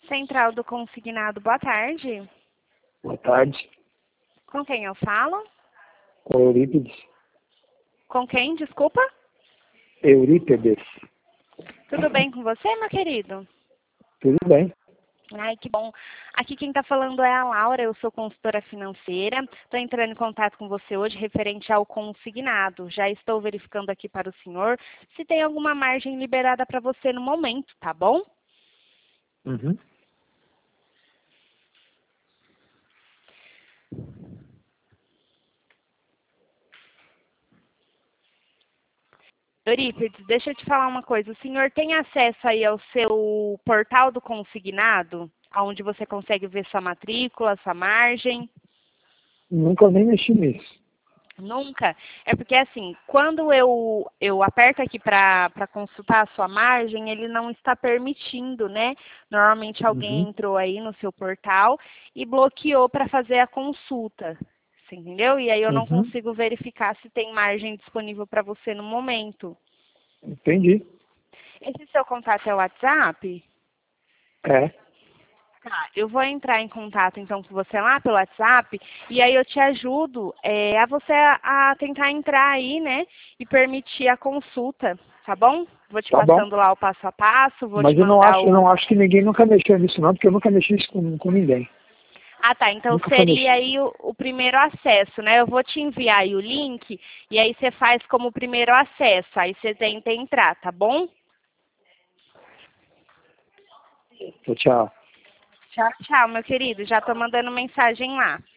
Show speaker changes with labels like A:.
A: Central do Consignado, boa tarde.
B: Boa tarde.
A: Com quem eu falo?
B: Com Eurípides.
A: Com quem, desculpa?
B: Eurípides.
A: Tudo bem com você, meu querido?
B: Tudo bem.
A: Ai, que bom. Aqui quem está falando é a Laura, eu sou consultora financeira. Estou entrando em contato com você hoje referente ao consignado. Já estou verificando aqui para o senhor se tem alguma margem liberada para você no momento, tá bom?
B: Uhum.
A: Eurípides, deixa eu te falar uma coisa. O senhor tem acesso aí ao seu portal do consignado, onde você consegue ver sua matrícula, sua margem?
B: Nunca nem mexi nisso.
A: Nunca? É porque assim, quando eu aperto aqui para consultar a sua margem, ele não está permitindo, né? Normalmente alguém
B: Uhum.
A: entrou aí no seu portal e bloqueou para fazer a consulta. Você entendeu? E aí eu não
B: Uhum.
A: consigo verificar se tem margem disponível para você no momento.
B: Entendi.
A: Esse seu contato é o WhatsApp?
B: É.
A: Tá, eu vou entrar em contato então com você lá pelo WhatsApp e aí eu te ajudo a você a tentar entrar aí, né? E permitir a consulta, tá bom? Vou te
B: Tá bom.
A: passando lá o passo a passo, vou te
B: Mas eu
A: mandar
B: não
A: o.
B: acho que ninguém nunca mexeu nisso não, porque eu nunca mexi isso com ninguém.
A: Ah, tá. Então
B: Nunca foi
A: seria
B: mexido.
A: aí o primeiro acesso, né? Eu vou te enviar aí o link e aí você faz como primeiro acesso. Aí você tenta entrar, tá bom?
B: Tchau.
A: Tchau, tchau, meu querido. Já tô mandando mensagem lá.